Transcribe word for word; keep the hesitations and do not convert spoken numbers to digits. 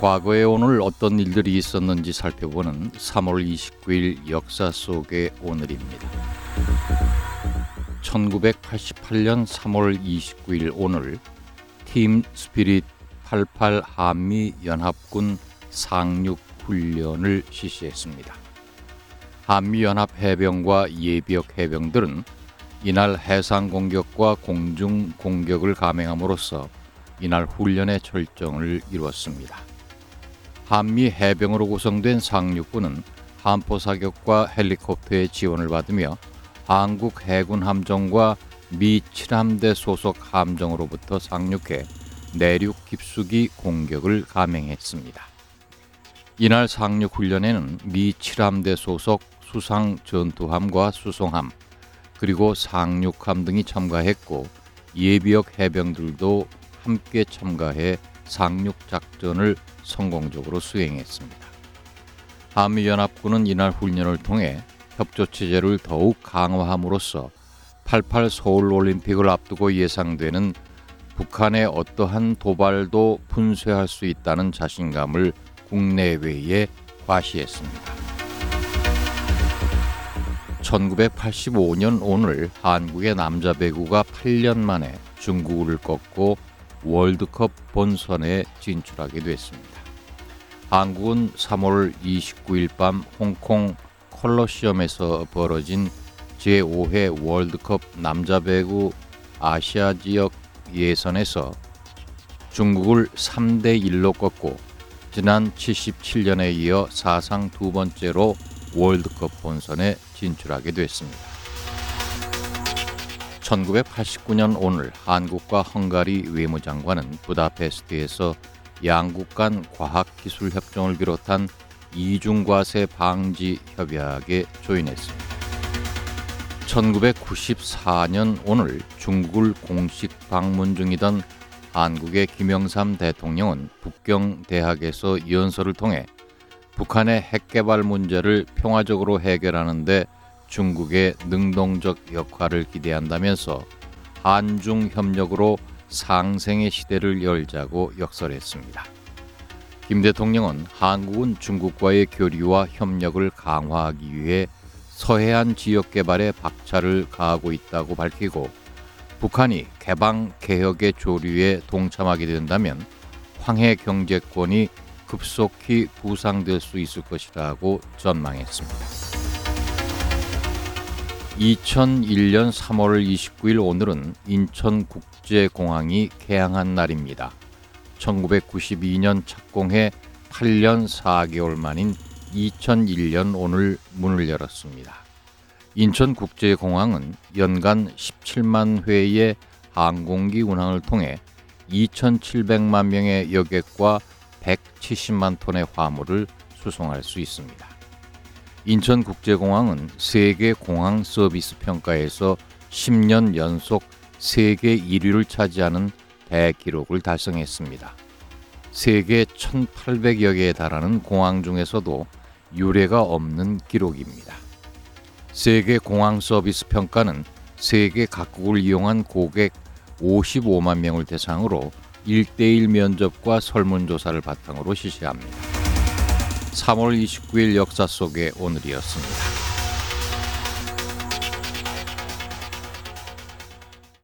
과거에 오늘 어떤 일들이 있었는지 살펴보는 삼월 이십구일 역사 속의 오늘입니다. 천구백팔십팔년 삼월 이십구일 오늘 팀 스피릿 팔십팔 한미연합군 상륙훈련을 실시했습니다. 한미연합 해병과 예비역 해병들은 이날 해상 공격과 공중 공격을 감행함으로써 이날 훈련의 철정을 이루었습니다. 한미 해병으로 구성된 상륙군은 함포 사격과 헬리콥터의 지원을 받으며 한국 해군 함정과 미 칠함대 소속 함정으로부터 상륙해 내륙 깊숙이 공격을 감행했습니다. 이날 상륙 훈련에는 미 칠함대 소속 수상 전투함과 수송함 그리고 상륙함 등이 참가했고 예비역 해병들도 함께 참가해 상륙 작전을 성공적으로 수행했습니다. 한미연합군은 이날 훈련을 통해 협조체제를 더욱 강화함으로써 팔십팔 서울올림픽을 앞두고 예상되는 북한의 어떠한 도발도 분쇄할 수 있다는 자신감을 국내외에 과시했습니다. 천구백팔십오년 오늘 한국의 남자 배구가 팔 년 만에 중국을 꺾고 월드컵 본선에 진출하게 됐습니다. 한국은 삼월 이십구일 밤 홍콩 콜로시엄에서 벌어진 제오회 월드컵 남자 배구 아시아 지역 예선에서 중국을 삼 대 일로 꺾고 지난 칠십칠년에 이어 사상 두 번째로 월드컵 본선에 진출하게 됐습니다. 천구백팔십구년 오늘 한국과 헝가리 외무장관은 부다페스트에서 양국 간 과학기술협정을 비롯한 이중과세 방지 협약에 조인했습니다. 천구백구십사년 오늘 중국을 공식 방문 중이던 한국의 김영삼 대통령은 북경대학에서 연설을 통해 북한의 핵개발 문제를 평화적으로 해결하는 데 중국의 능동적 역할을 기대한다면서 한중 협력으로 상생의 시대를 열자고 역설했습니다. 김 대통령은 한국은 중국과의 교류와 협력을 강화하기 위해 서해안 지역 개발에 박차를 가하고 있다고 밝히고 북한이 개방 개혁의 조류에 동참하게 된다면 황해 경제권이 급속히 부상될 수 있을 것이라고 전망했습니다. 이천일년 삼월 이십구일 오늘은 인천국제공항이 개항한 날입니다. 천구백구십이년 착공해 팔 년 사 개월 만인 이천일년 오늘 문을 열었습니다. 인천국제공항은 연간 십칠만 회의 항공기 운항을 통해 이천칠백만 명의 여객과 백칠십만 톤의 화물을 수송할 수 있습니다. 인천국제공항은 세계 공항 서비스 평가에서 십 년 연속 세계 일 위를 차지하는 대기록을 달성했습니다. 세계 천팔백여 개에 달하는 공항 중에서도 유례가 없는 기록입니다. 세계 공항 서비스 평가는 세계 각국을 이용한 고객 오십오만 명을 대상으로 일대일 면접과 설문조사를 바탕으로 실시합니다. 삼월 이십구일 역사 속의 오늘이었습니다.